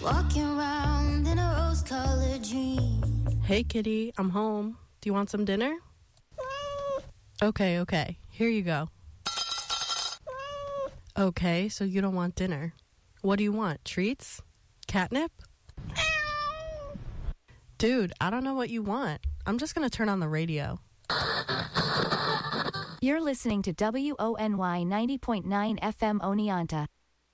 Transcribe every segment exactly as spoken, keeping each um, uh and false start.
Walking around in a rose-colored dream. Hey, kitty, I'm home. Do you want some dinner? Okay, okay. Here you go. Okay, so you don't want dinner. What do you want? Treats? Catnip? Dude, I don't know what you want. I'm just going to turn on the radio. You're listening to W O N Y ninety point nine F M Oneonta.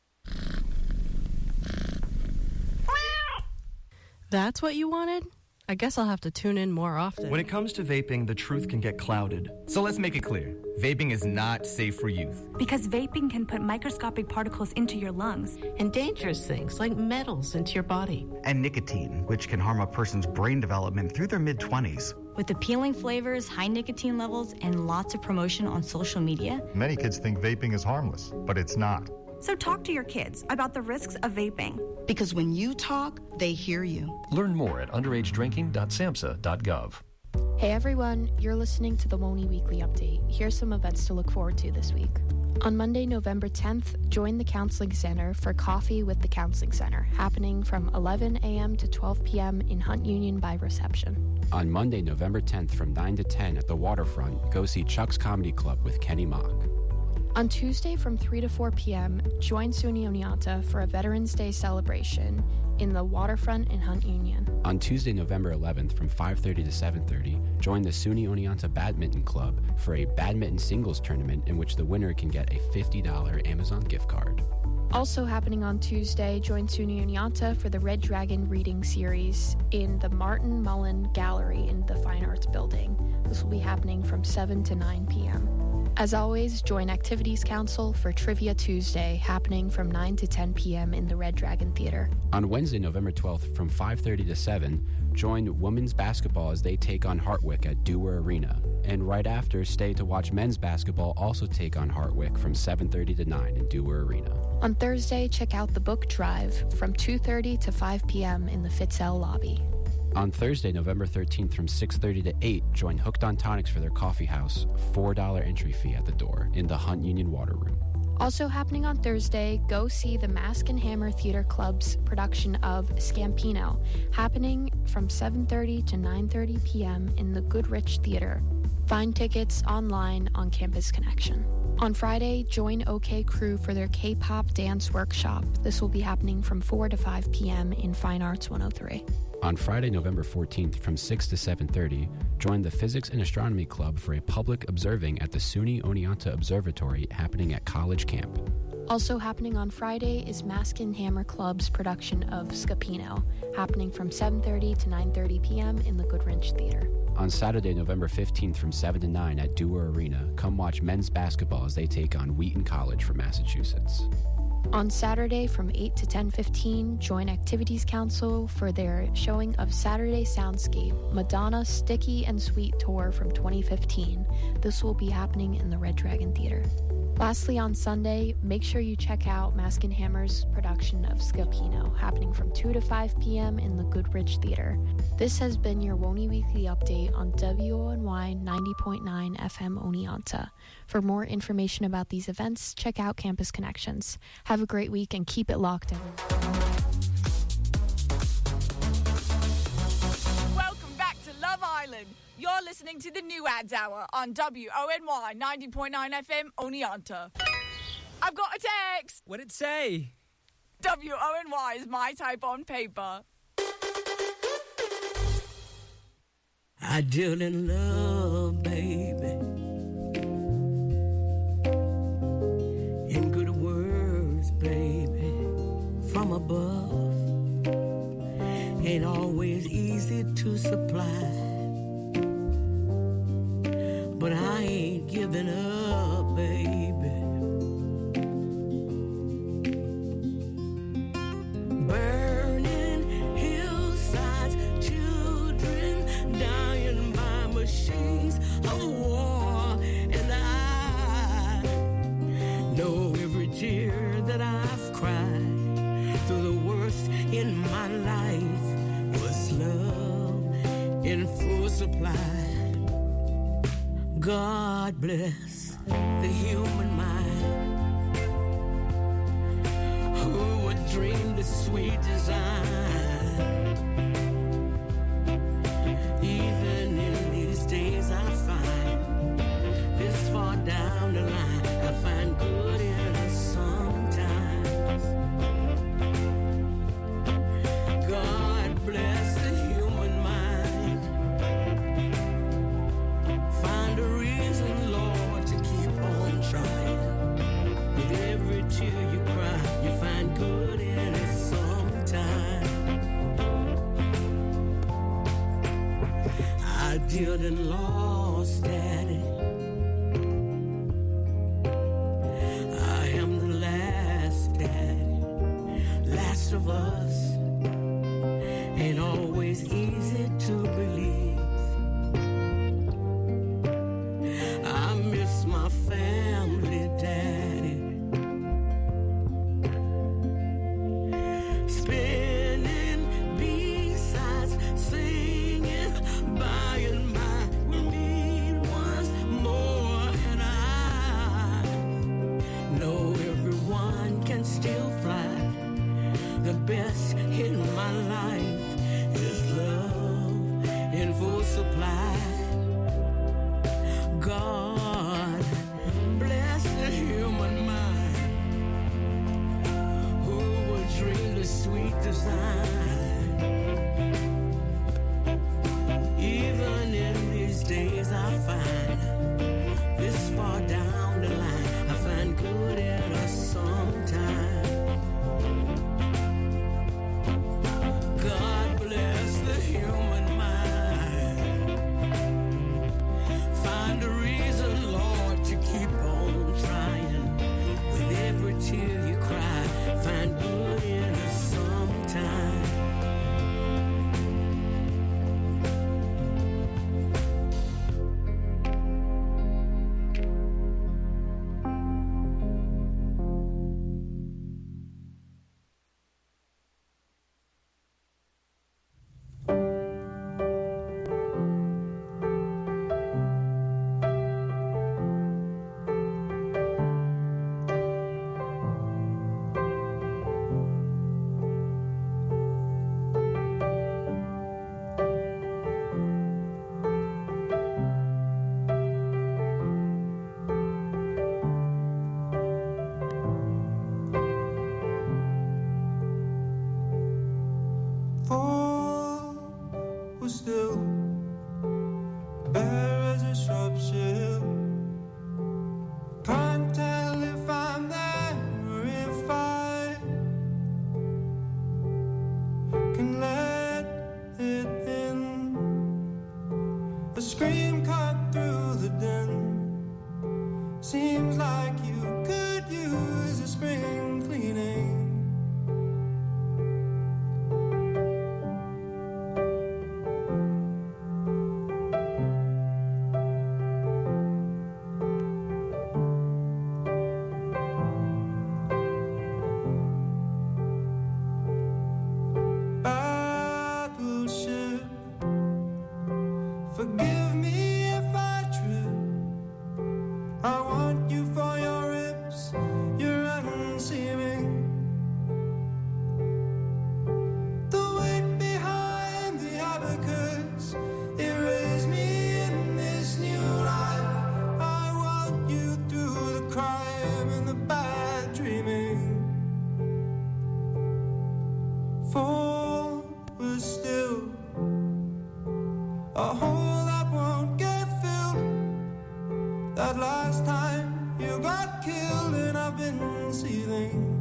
That's what you wanted? I guess I'll have to tune in more often. When it comes to vaping, the truth can get clouded. So let's make it clear. Vaping is not safe for youth. Because vaping can put microscopic particles into your lungs. And dangerous things like metals into your body. And nicotine, which can harm a person's brain development through their mid-twenties. With appealing flavors, high nicotine levels, and lots of promotion on social media. Many kids think vaping is harmless, but it's not. So talk to your kids about the risks of vaping. Because when you talk, they hear you. Learn more at underage drinking dot samhsa dot gov. Hey everyone, you're listening to the W O N Y Weekly Update. Here's some events to look forward to this week. On Monday, November tenth, join the Counseling Center for Coffee with the Counseling Center, happening from eleven a.m. to twelve p.m. in Hunt Union by reception. On Monday, November tenth, from nine to ten at the Waterfront, go see Chuck's Comedy Club with Kenny Mock. On Tuesday from three to four p.m., join SUNY Oneonta for a Veterans Day celebration in the Waterfront in Hunt Union. On Tuesday, November eleventh, from five thirty to seven thirty, join the SUNY Oneonta Badminton Club for a badminton singles tournament in which the winner can get a fifty dollars Amazon gift card. Also happening on Tuesday, join SUNY Oneonta for the Red Dragon reading series in the Martin Mullen Gallery in the Fine Arts Building. This will be happening from seven to nine p.m. As always, join Activities Council for Trivia Tuesday, happening from nine to ten p.m. in the Red Dragon Theater. On Wednesday, November twelfth, from five thirty to seven, join women's basketball as they take on Hartwick at Dewar Arena. And right after, stay to watch men's basketball also take on Hartwick from seven thirty to nine in Dewar Arena. On Thursday, check out the book drive from two thirty to five p.m. in the Fitzell lobby. On Thursday, November thirteenth, from six thirty to eight, join Hooked on Tonics for their coffee house, four dollars entry fee at the door, in the Hunt Union Water Room. Also happening on Thursday, go see the Mask and Hammer Theater Club's production of Scampino, happening from seven thirty to nine thirty p.m. in the Goodrich Theater. Find tickets online on Campus Connection. On Friday, join OK Crew for their K-pop dance workshop. This will be happening from four to five p.m. in Fine Arts one oh three. On Friday, November fourteenth, from six to seven thirty, join the Physics and Astronomy Club for a public observing at the SUNY Oneonta Observatory happening at College Camp. Also happening on Friday is Mask and Hammer Club's production of Scapino, happening from seven thirty to nine thirty p.m. in the Goodrich Theater. On Saturday, November fifteenth, from seven to nine at Dewar Arena, come watch men's basketball as they take on Wheaton College from Massachusetts. On Saturday from eight to ten fifteen, join Activities Council for their showing of Saturday Soundscape, Madonna Sticky and Sweet Tour from twenty fifteen. This will be happening in the Red Dragon Theater. Lastly, on Sunday, make sure you check out Mask and Hammer's production of Scapino, happening from two to five p.m. in the Goodrich Theater. This has been your W O N Y Weekly Update on W O N Y ninety point nine F M Oneonta. For more information about these events, check out Campus Connections. Have a great week and keep it locked, everyone. Welcome back to Love Island. You're listening to the New Ads Hour on W O N Y ninety point nine F M Oneonta. I've got a text. What'd it say? W O N Y is my type on paper. I deal in love, baby, in good words, baby, from above. Ain't always easy to supply, but I ain't giving up, baby. Burning hillsides, children dying by machines of war, and I know every tear that I've cried through the worst in my life was love in full supply. God bless the human mind. Who would dream the sweet design? Even in these days I find, this far down the line, I find good in us sometimes. God bless the human mind. Find a reason, Lord, to keep on trying. With every tear you cry, you find good in it sometime. I didn't lost Daddy. I am the last Daddy, last of us. Ain't always easy to believe. I miss my family, Daddy. Spinning B-sides, singing by and by. We'll meet once more, and I know everyone can still fly. The best in my life is love in full supply. God bless the human mind. Who would dream the sweet design? Even in these days I find, this far down the line, I find good in us sometimes. God bless the human mind. Find a reason, Lord, to keep on trying. With every tear you cry, find good in us sometime. Fall was still bare as a sharp shield. Can't tell if I'm there or if I can let it in. A scream cut through the din. Seems like you could use a spring cleaning. Battleship, forgive me if I trip. I want you for your ribs, you're unseeming. The weight behind the abacus, erase me in this new life. I want you through the crime and the bad dreaming. For we're still a hole that won't get filled. That last time you got killed and I've been seething.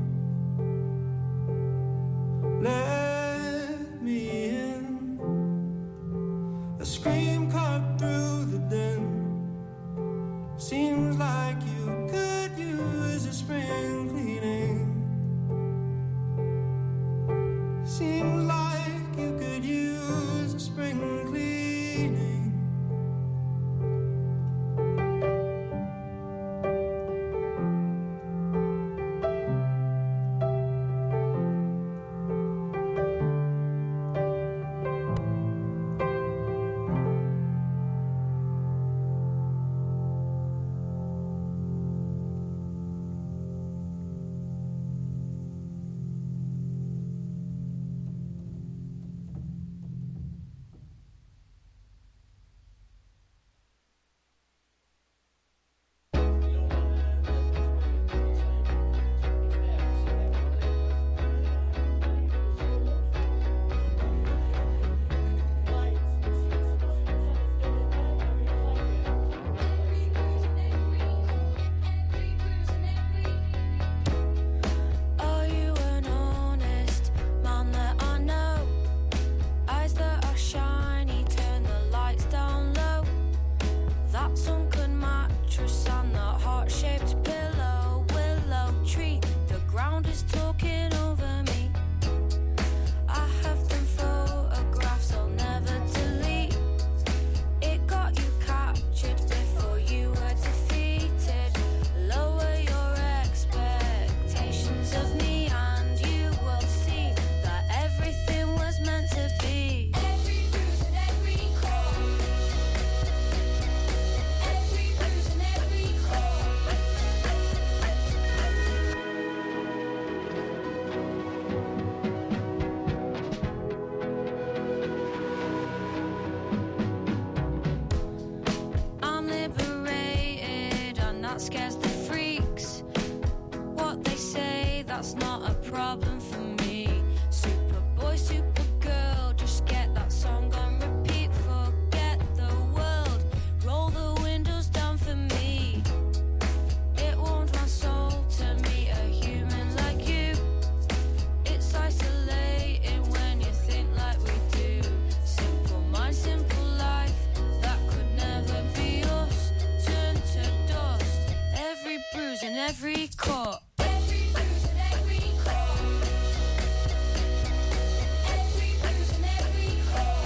Let me in. A scream cut through the din. Seems like you could use a spring cleaning. Seems like you could use a spring cleaning. that scares the freaks. What they say, that's not a problem for me. Superboy, Supergirl, just get that song on repeat. Forget the world, roll the windows down for me. It warms my soul to meet a human like you. It's isolating when you think like we do. Simple mind, simple life, that could never be us. Turn to dust, every bruise and every cut. Every bruise and every cut. Every bruise and every cut.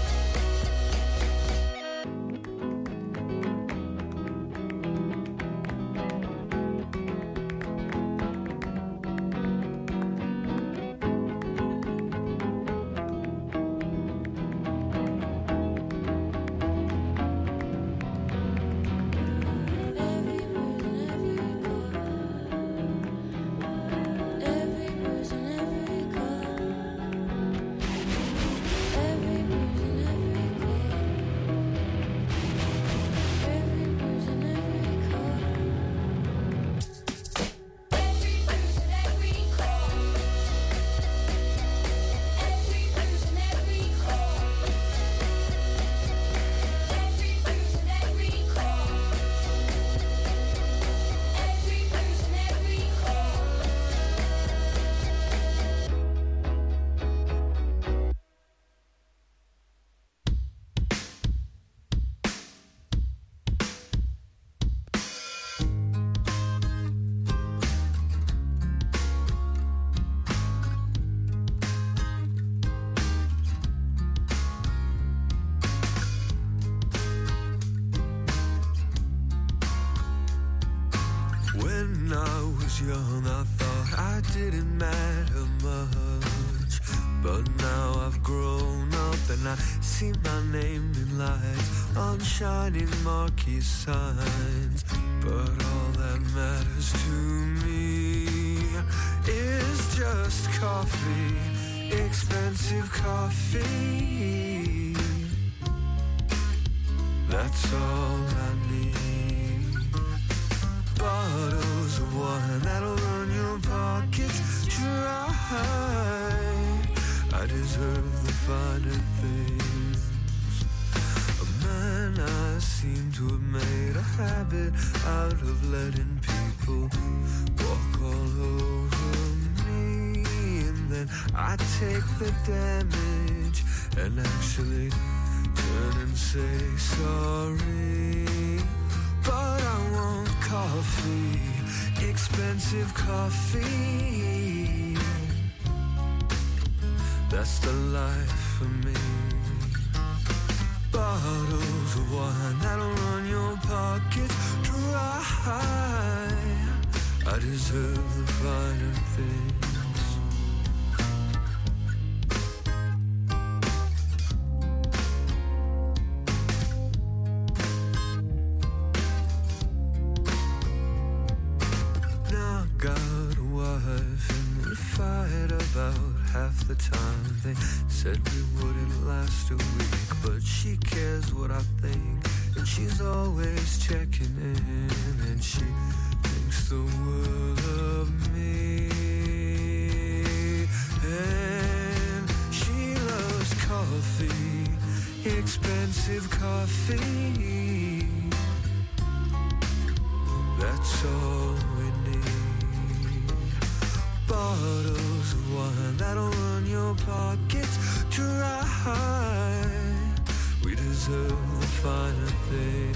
When I was young, I thought I didn't matter much. But now I've grown up and I see my name in lights on shining marquee signs. But all that matters to me is just coffee, expensive coffee. That's all I need. Bottles of wine that'll run your pockets dry. I deserve the finer things. A man I seem to have made a habit out of letting people walk all over me. And then I take the damage and actually turn and say sorry. But I want coffee, expensive coffee. That's the life for me. Bottles of wine that'll run your pockets dry. I deserve the finer things. Half the time they said we wouldn't last a week, but she cares what I think, and she's always checking in, and she thinks the world of me. And she loves coffee, expensive coffee. That's all we need. Bottles of wine that'll run your pockets dry. We deserve the finer thing.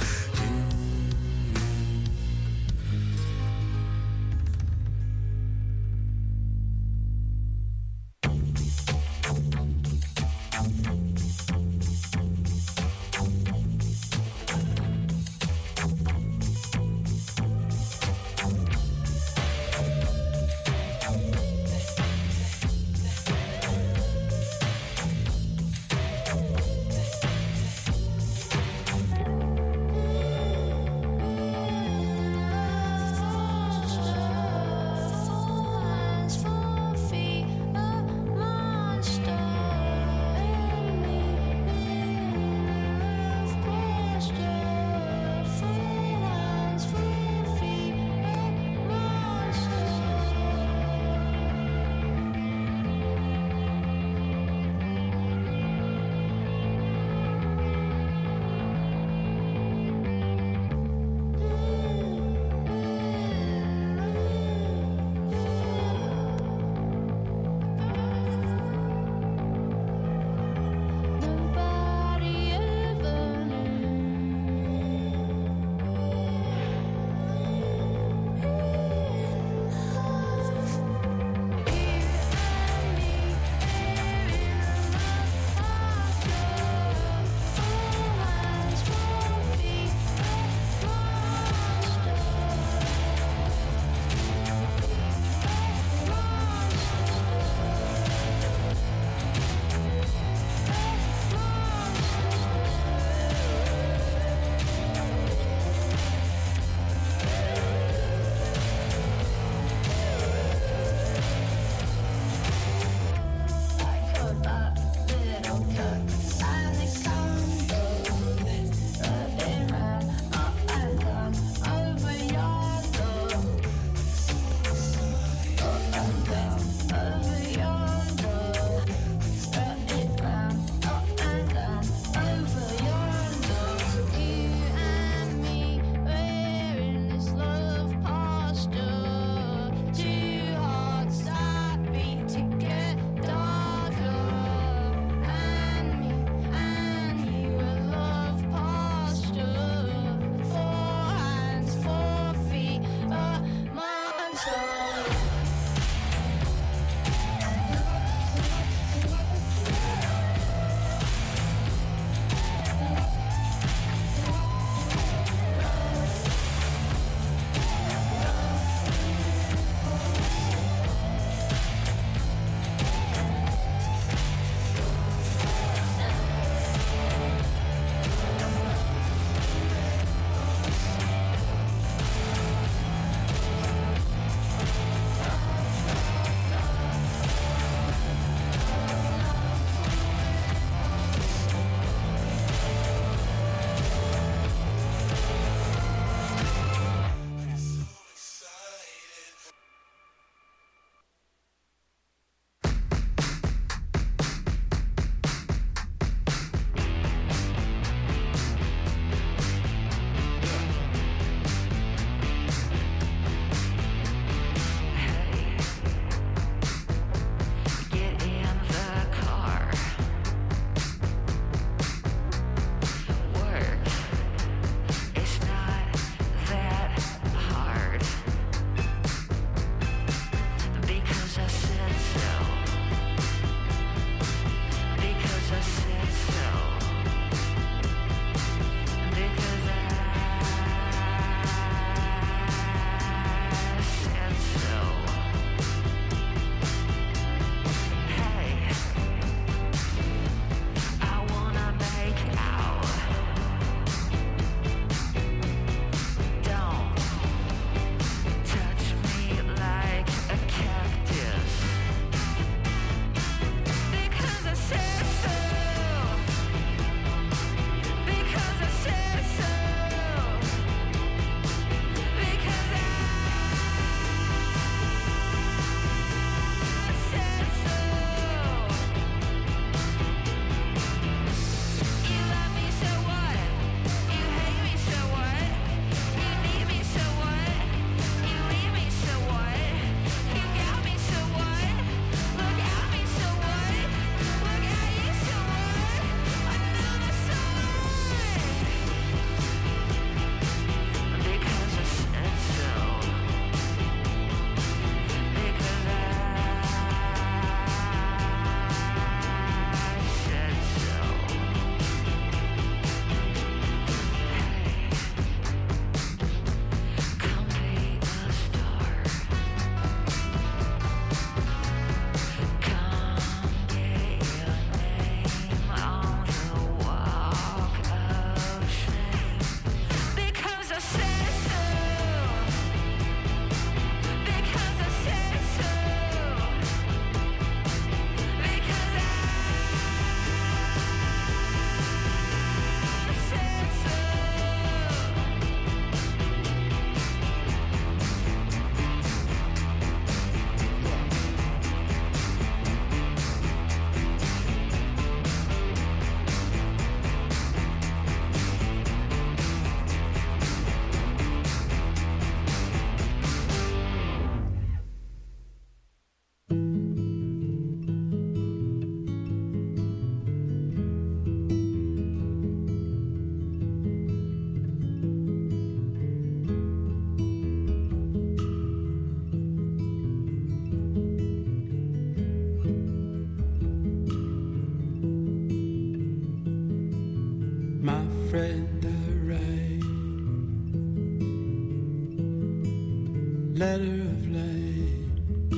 letter of light,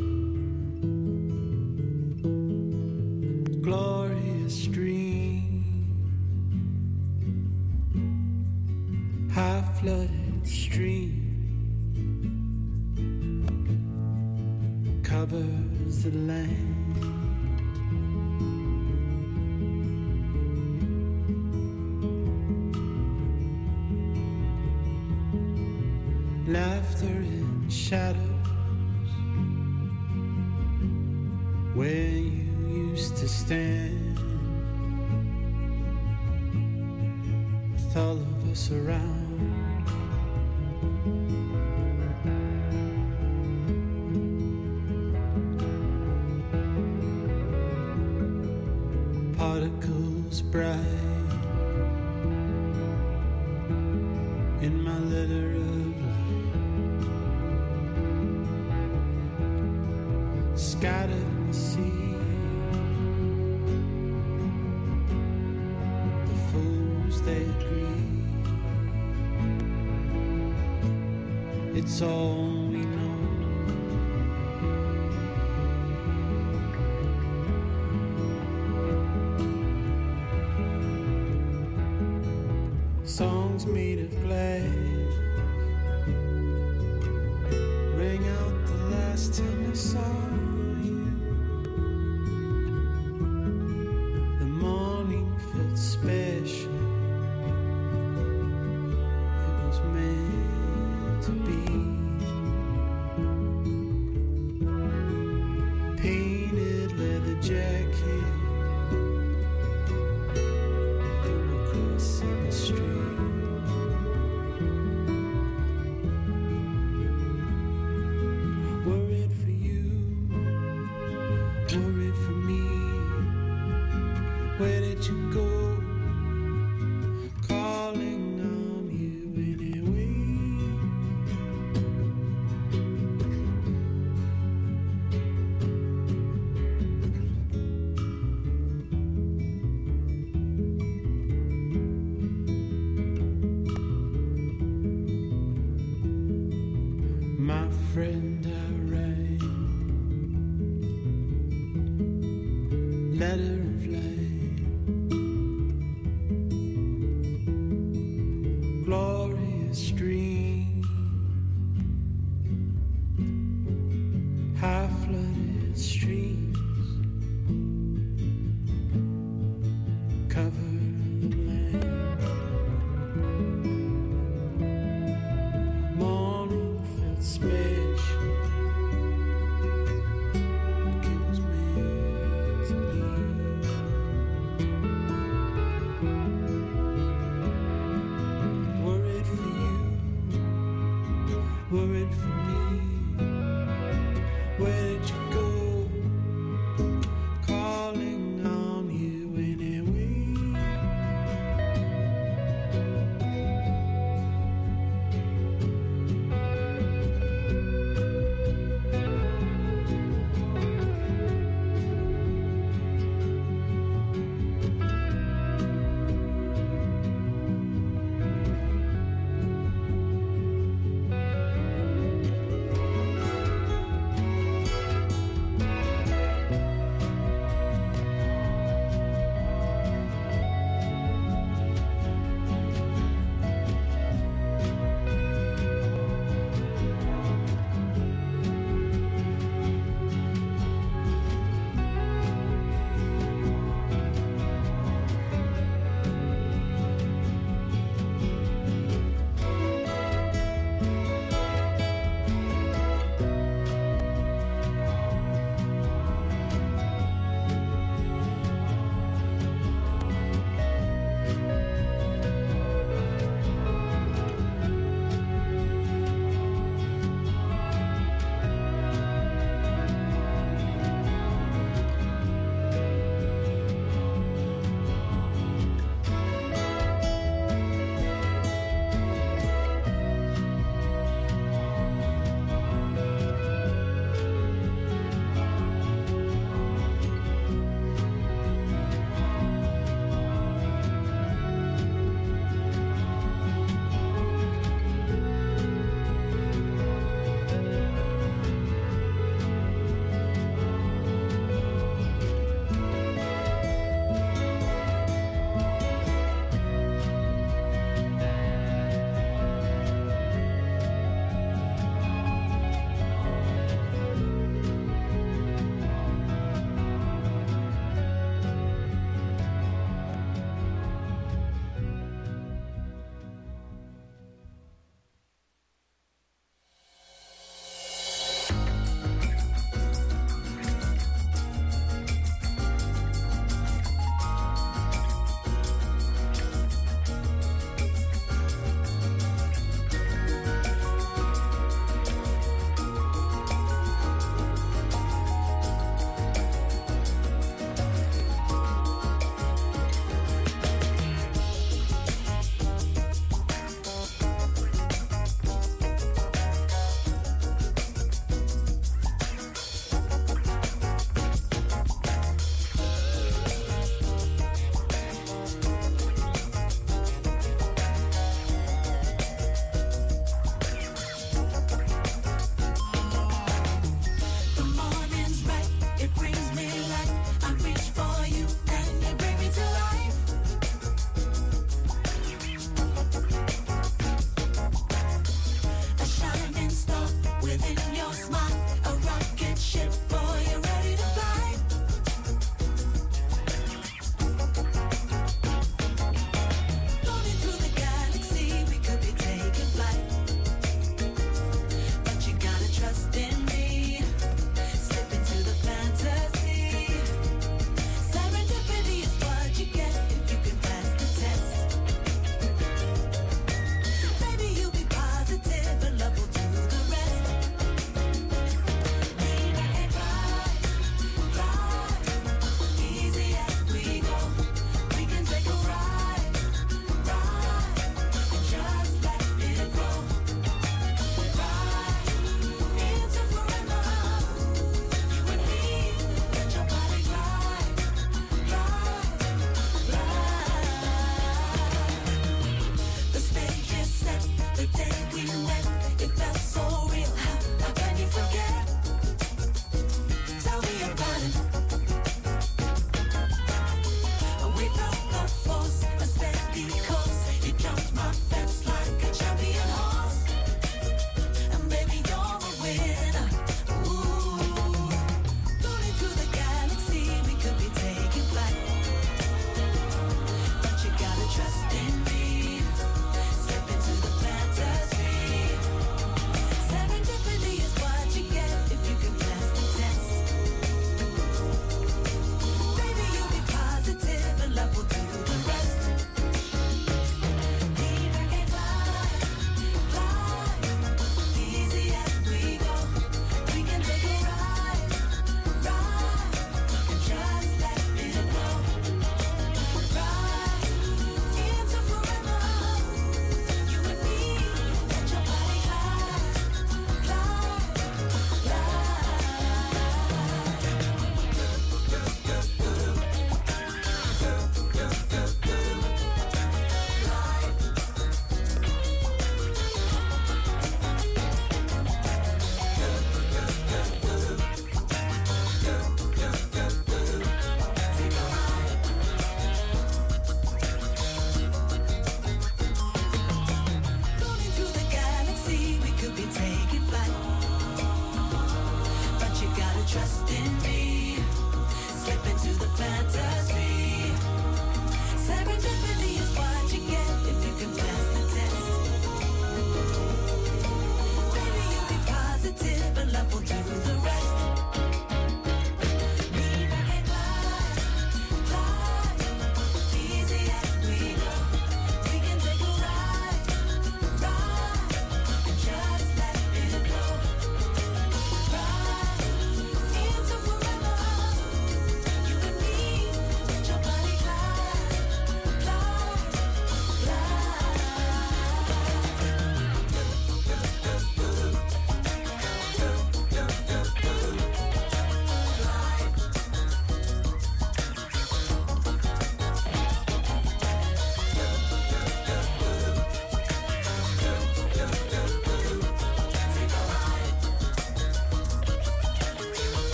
glorious dream, high flooded stream covers the land. Laughter in shadows where you used to stand, with all of us around. Particles bright in my letter of light, scattered in the sea. The fools they agree, it's all we know. Songs made of glass rang out the last time I saw you. The morning felt special, it was meant to be. Painted leather jacket, you were crossing the street. Worried for you, worried for me. Where did you go? Calling on you anyway. My friend, I write letter of light, glorious dream, high flooded streams cover the land. Morning felt special, like it was meant to be. Worried for you, worried for me. Where did you go? Calling on you anyway.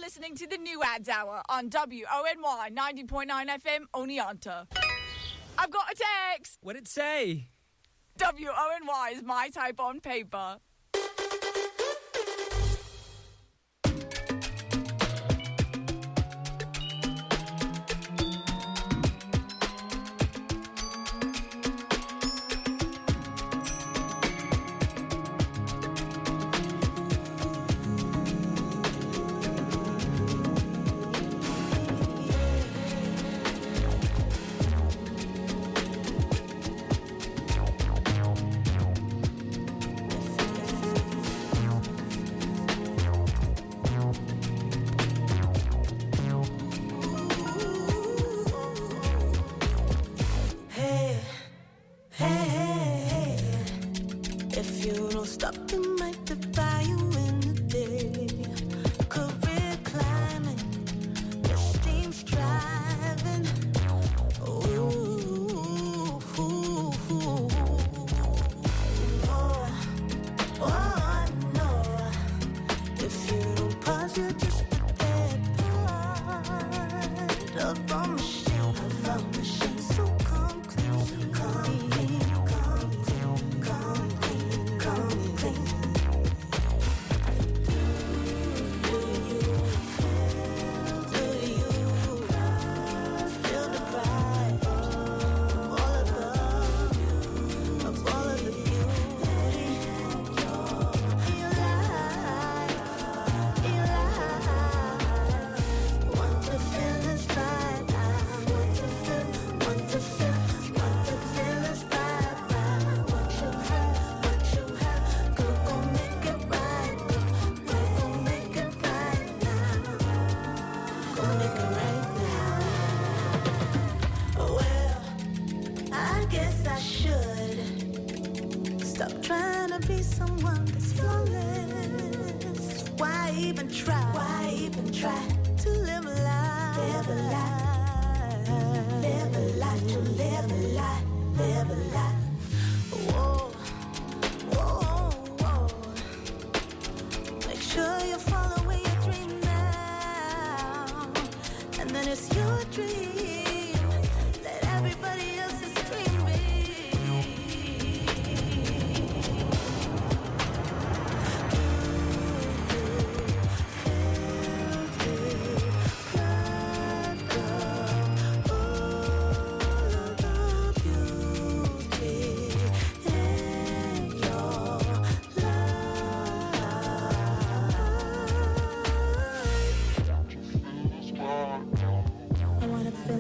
listening to the New Ads Hour on W O N Y ninety point nine F M Oneonta. I've got a text. What'd it say? W O N Y is my type on paper. I wanna feel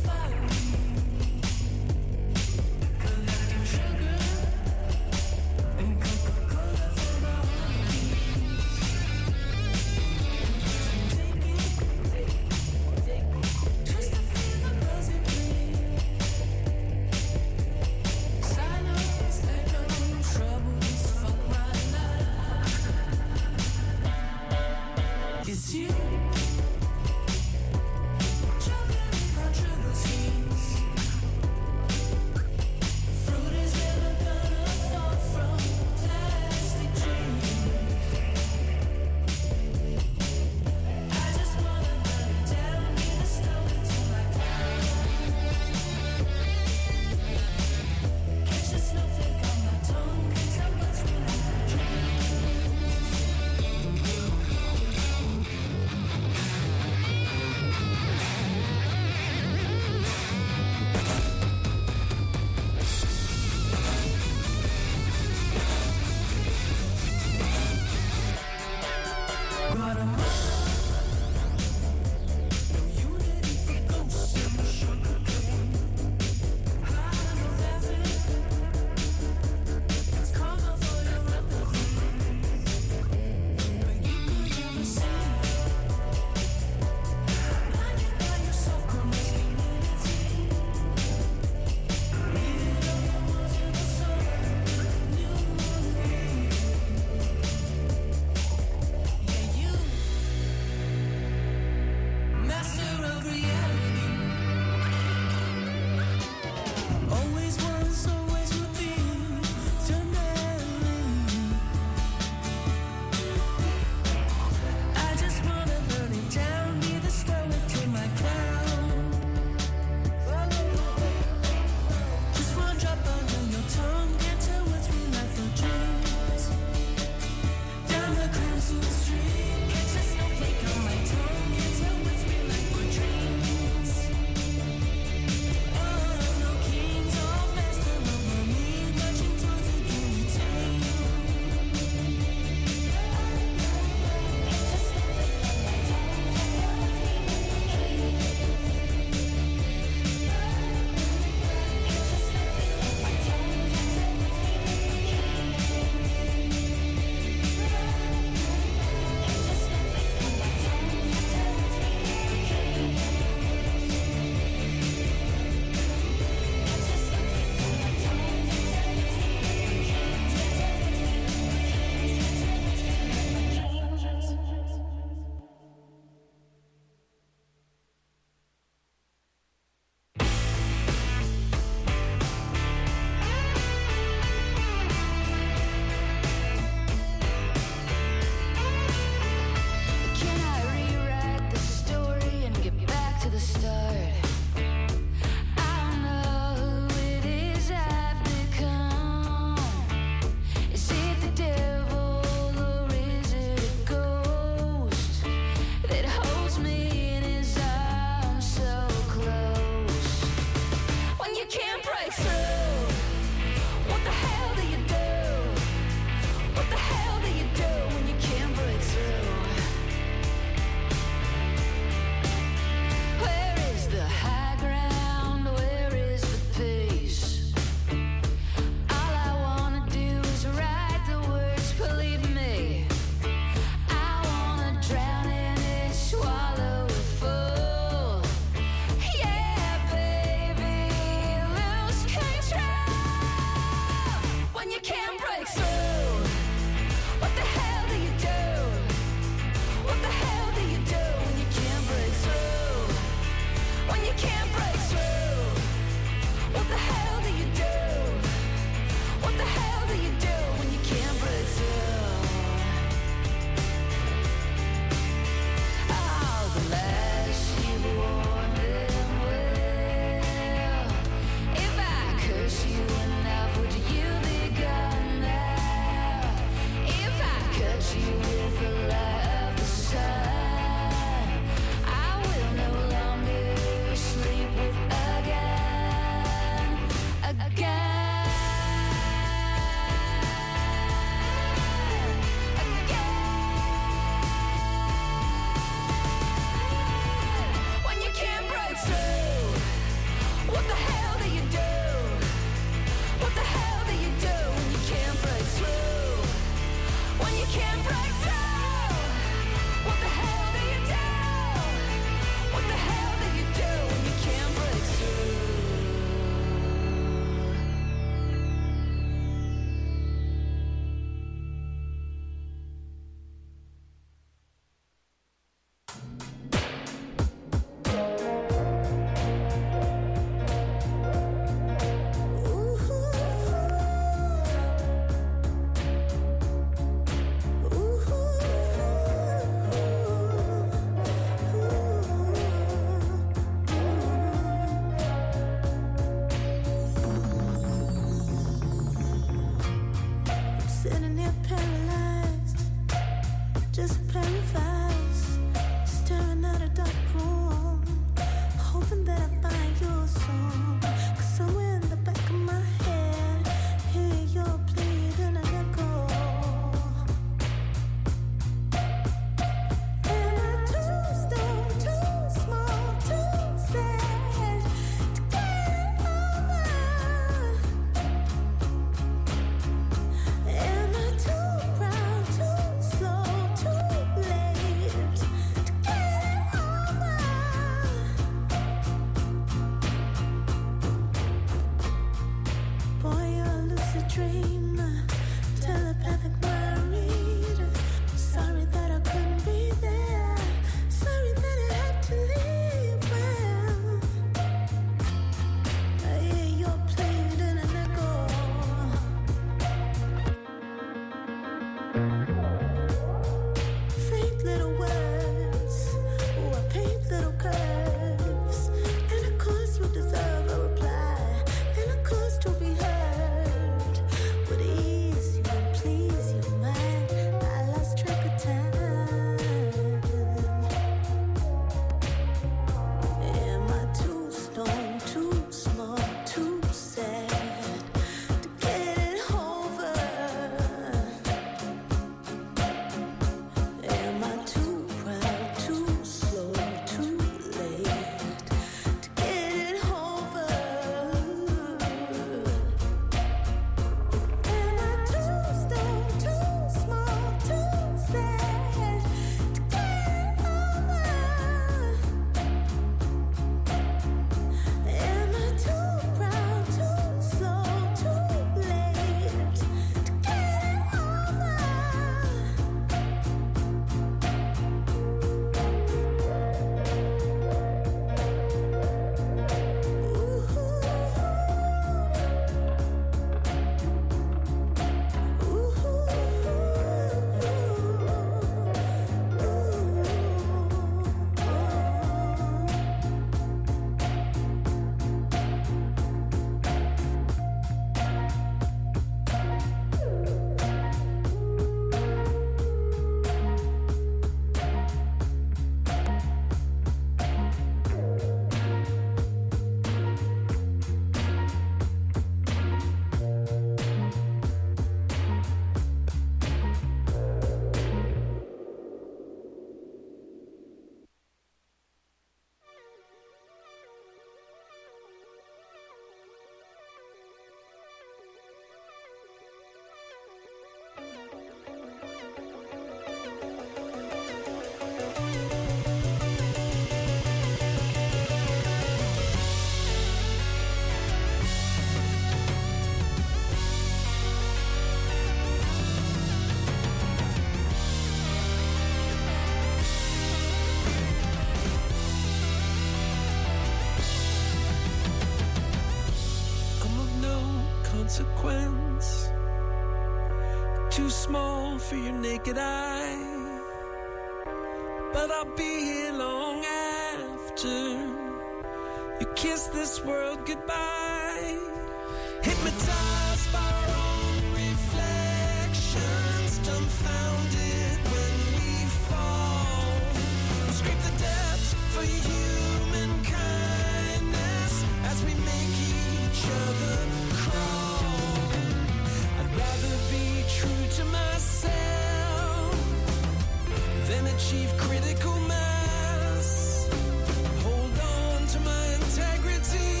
consequence, too small for your naked eye. But I'll be here long after you kiss this world goodbye. Hypnotized by our own reflections, dumbfounded when we fall. We scrape the depths for human kindness as we make each other crawl. I'd rather be true to myself than achieve critical mass. Hold on to my integrity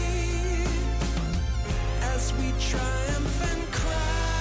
as we triumph and crash.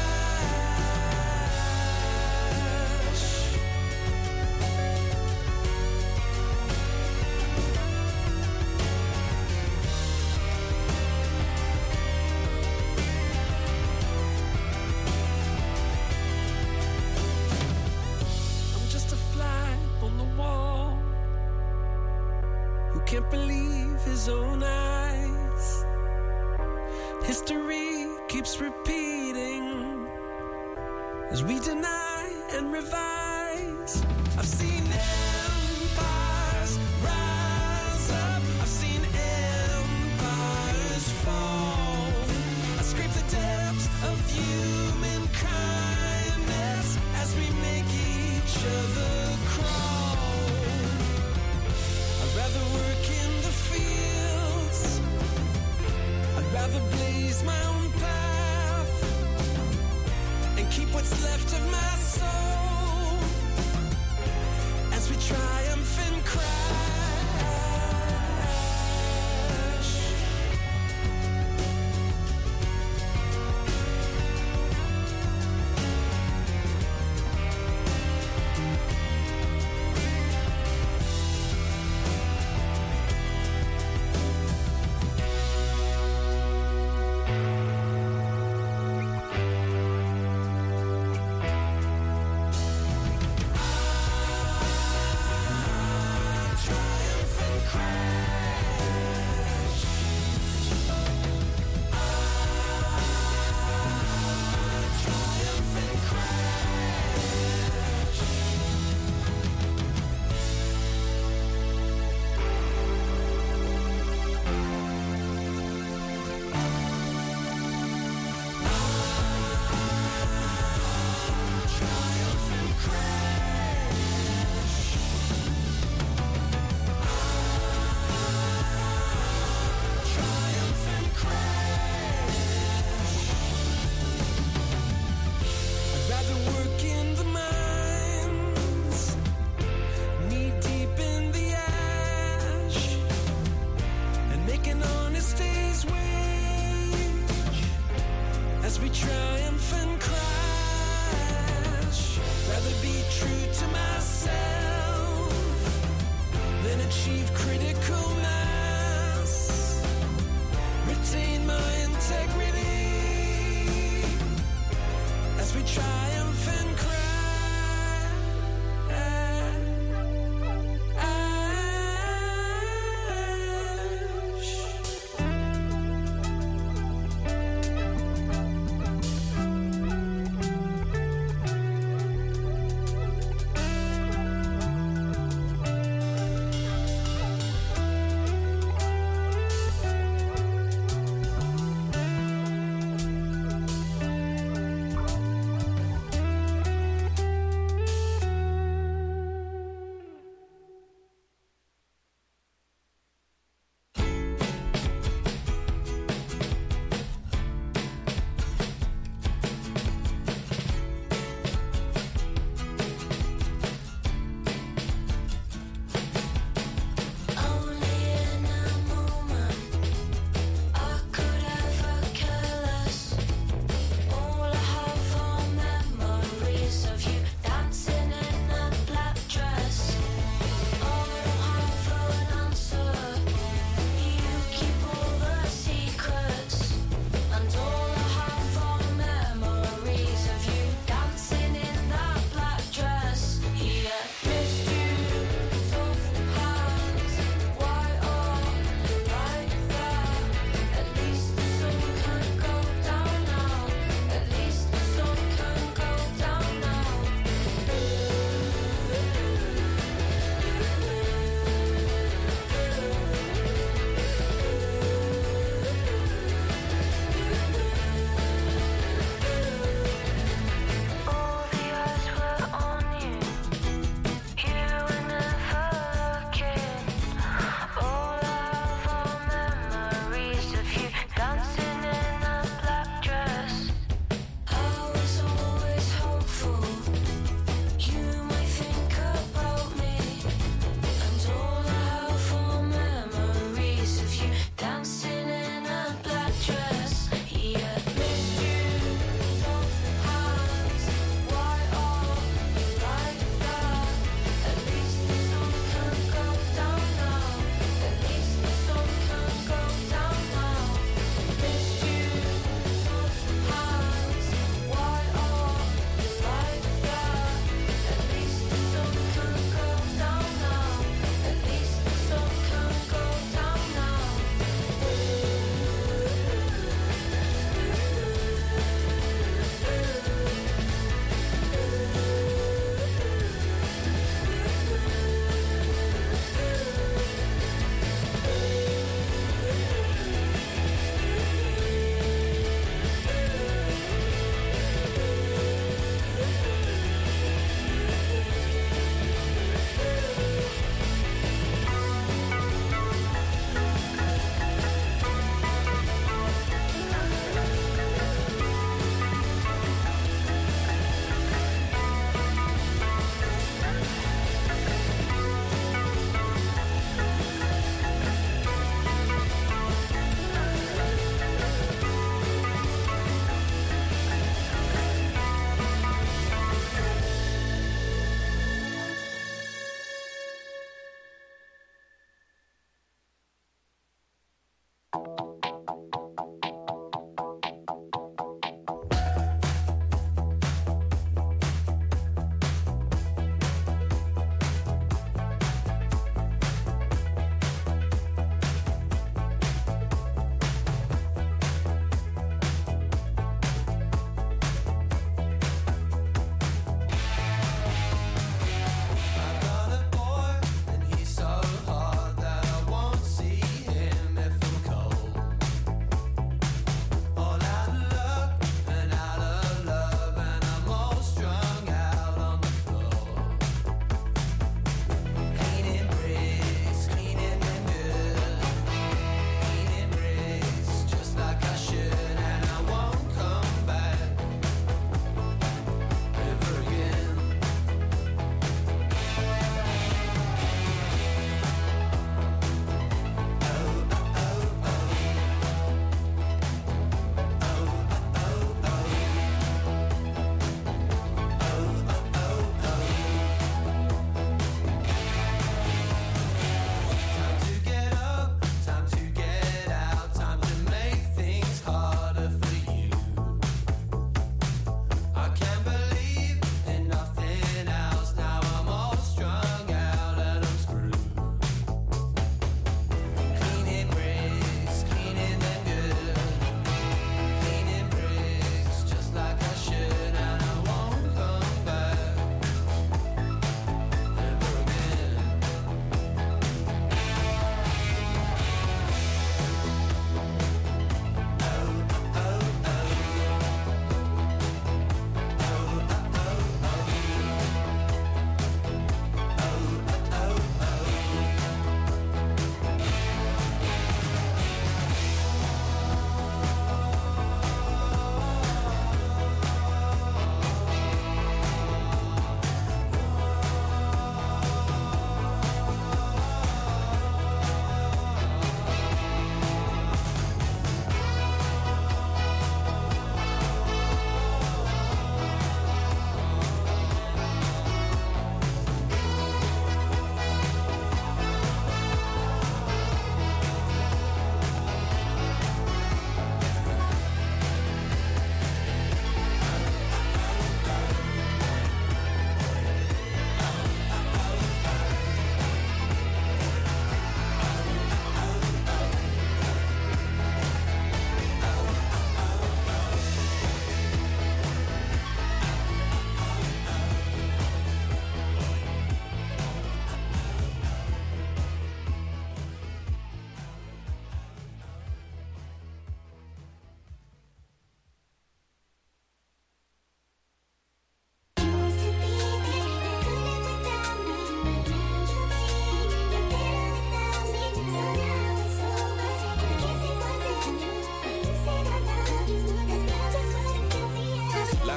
I'm just a fly on the wall who can't believe his own eyes. History keeps repeating as we deny and revise. I've seen empires rise up, I've seen empires fall. I scrape the depths of human kindness as we make each other crawl. I'd rather work in the fields, I'd rather blaze my own path and keep what's left of my soul as we triumph and crash.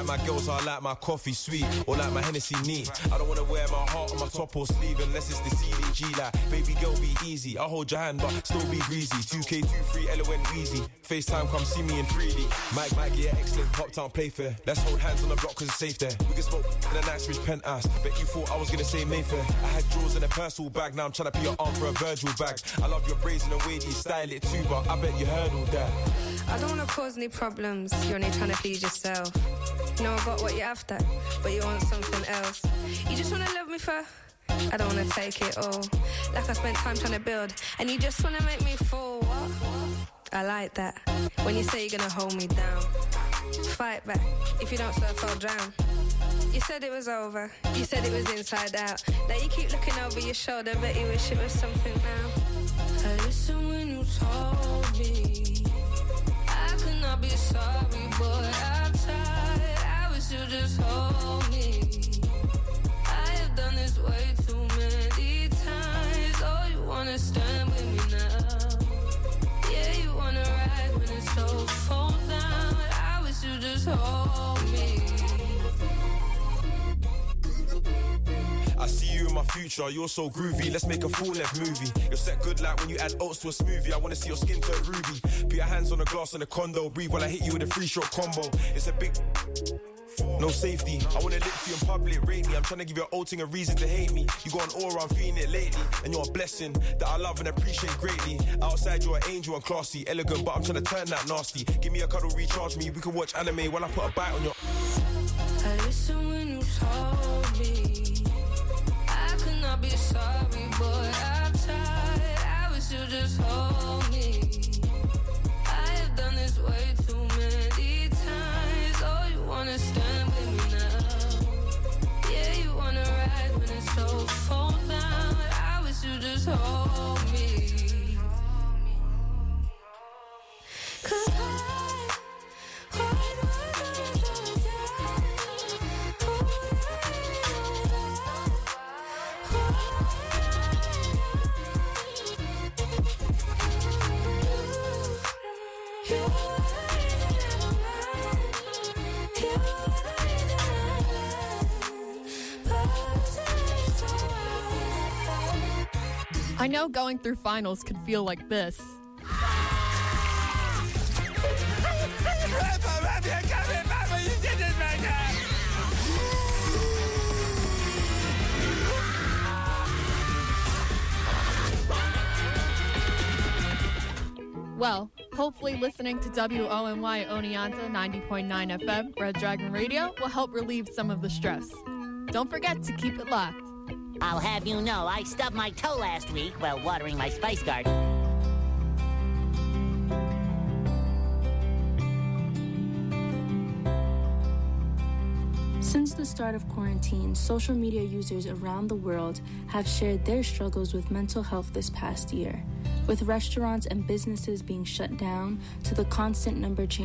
my girls, I like my coffee sweet or like my Hennessy neat. I don't wanna wear my heart on my top or sleeve unless it's the C D G. Like, baby girl, be easy. I'll hold your hand, but still be greasy. two K twenty-three, L O N Wheezy. FaceTime, come see me in three D. Mike, Mike, yeah, excellent. Pop town, play fair. Let's hold hands on the block cause it's safe there. We can smoke in a nice rich penthouse. Bet you thought I was gonna say Mayfair. I had drawers in a personal bag. Now I'm trying to be your arm for a Virgil bag. I love your braids and the way that you style it too, but I bet you heard all that. I don't wanna cause any problems. You're only trying to please yourself. You know I got what you're after, but you want something else. You just wanna love me for... I don't wanna take it all. Like I spent time trying to build, and you just wanna make me fall. What? I like that. When you say you're gonna hold me down. Fight back. If you don't surf, I'll drown. You said it was over. You said it was inside out. Now you keep looking over your shoulder, but you wish it was something now. I listened when you told me I could not be sorry, boy. I tried. I wish you just hold me. I have done this way too many times. Oh, you wanna stand with me now? Yeah, you wanna ride when it's so fall down. I wish you just hold me. I see you in my future, you're so groovy. Let's make a full-length movie. You're set good like when you add oats to a smoothie. I wanna see your skin turn ruby. Put your hands on the glass in the condo. Breathe while I hit you with a three-shot combo. It's a big... no safety. I wanna lick you in public, rate me. I'm trying to give your old thing a reason to hate me. You got an aura, I'm feeling it lately. And you're a blessing that I love and appreciate greatly. Outside you're an angel and classy, elegant, but I'm trying to turn that nasty. Give me a cuddle, recharge me. We can watch anime while I put a bite on your... I listen when you told me I could not be sorry, boy. I tried. I wish you just hold me. I have done this way too many times. Oh, you wanna stand with me now? Yeah, you wanna ride when it's so fall down. I wish you just hold me. Cause I I know going through finals could feel like this. Well, hopefully listening to W O N Y Oneonta ninety point nine F M, Red Dragon Radio, will help relieve some of the stress. Don't forget to keep it locked. I'll have you know, I stubbed my toe last week while watering my spice garden. Since the start of quarantine, social media users around the world have shared their struggles with mental health this past year. With restaurants and businesses being shut down to the constant number change